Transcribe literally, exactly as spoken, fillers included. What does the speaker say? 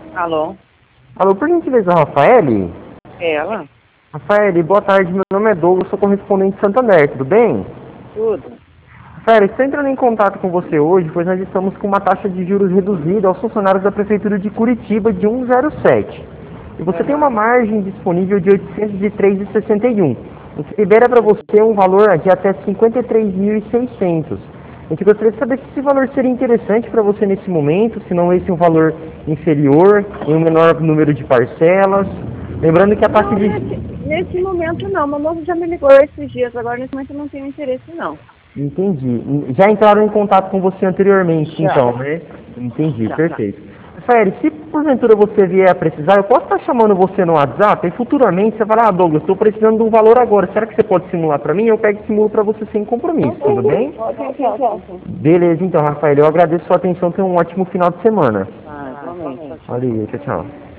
Alô? Alô, por gentileza, Rafaele? Ela? Rafaele, boa tarde, meu nome é Douglas, sou correspondente de Santander, tudo bem? Tudo? Rafaele, estou entrando em contato com você hoje, pois nós estamos com uma taxa de juros reduzida aos funcionários da Prefeitura de Curitiba de um vírgula zero sete. E você tem uma Aham. margem disponível de oitocentos e três vírgula sessenta e um. O que libera para você um valor de até cinquenta e três mil e seiscentos. A gente gostaria de saber se esse valor seria interessante para você nesse momento, se não esse é um valor inferior, em um menor número de parcelas. Lembrando que a taxa Não, de... nesse, nesse momento não. Meu moço já me ligou esses dias, agora nesse momento eu não tenho interesse não. Entendi. Já entraram em contato com você anteriormente, Já. então, né? Entendi, Já. perfeito. Rafael, se porventura você vier a precisar, eu posso estar chamando você no WhatsApp e futuramente você fala, ah, Douglas, estou precisando de um valor agora, será que você pode simular para mim? Eu pego e simulo para você sem compromisso, tudo bem? Pode, pode. Beleza, então, Rafael, eu agradeço a sua atenção, tenha um ótimo final de semana. Ah, igualmente. Tchau, tchau. Valeu, tchau, tchau.